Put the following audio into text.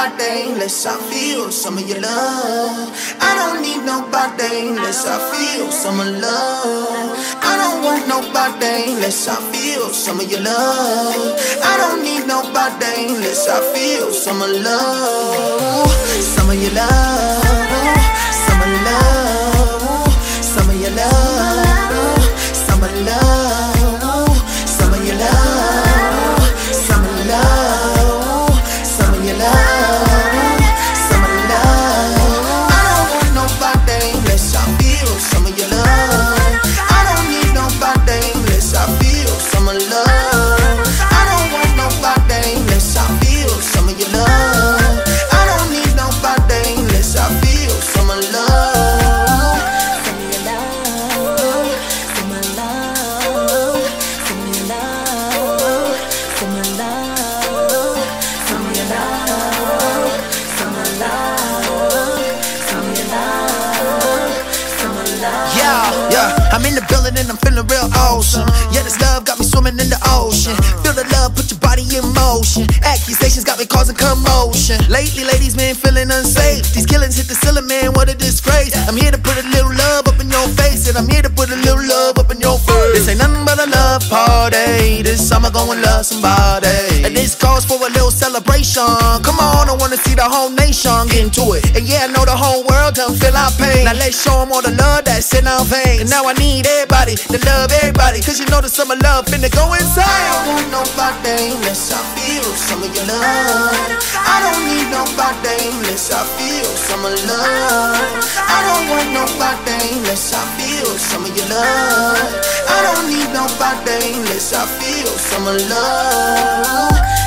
nobody unless I feel some of your love. I don't need nobody unless I feel some of love. I don't want nobody unless I feel some of your love. I don't need nobody unless I feel some of love. Some of your love. Some of love. Some of your love. Some of love. Some of your love. Some of love. Some of your love. Some of love. I don't want nobody unless I feel some of your love. I don't need nobody unless I feel some of love. I don't want nobody unless I feel some of your love. I don't need nobody unless I feel some of love. Some of your love. Some of love. Some of your love. Some of love. Some of your love. Some of love. Some of your love. Some of love. Yeah, I'm in the building and I'm feeling real awesome. Yeah, this love got me swimming in the ocean. Feel the love, put your body in motion. Accusations got me causing commotion. Lately, ladies, man, feeling unsafe. These killings hit the ceiling, man, what a disgrace. I'm here to put a little love up in your face, and I'm here to put a little love up in your face. This ain't nothing but a love party. This summer gonna love somebody, and this calls for a little celebration. Come on, I wanna see the whole nation get into it. And yeah, I know the whole world done feel our pain. Now let's show them all the love that's in our veins. And now I need everybody to love everybody, cause you know the summer love finna go inside. I don't want nobody unless I feel some of your love. I don't need nobody unless I feel some of love. I don't want nobody unless I feel some of your love. I don't need nobody unless I feel some of love.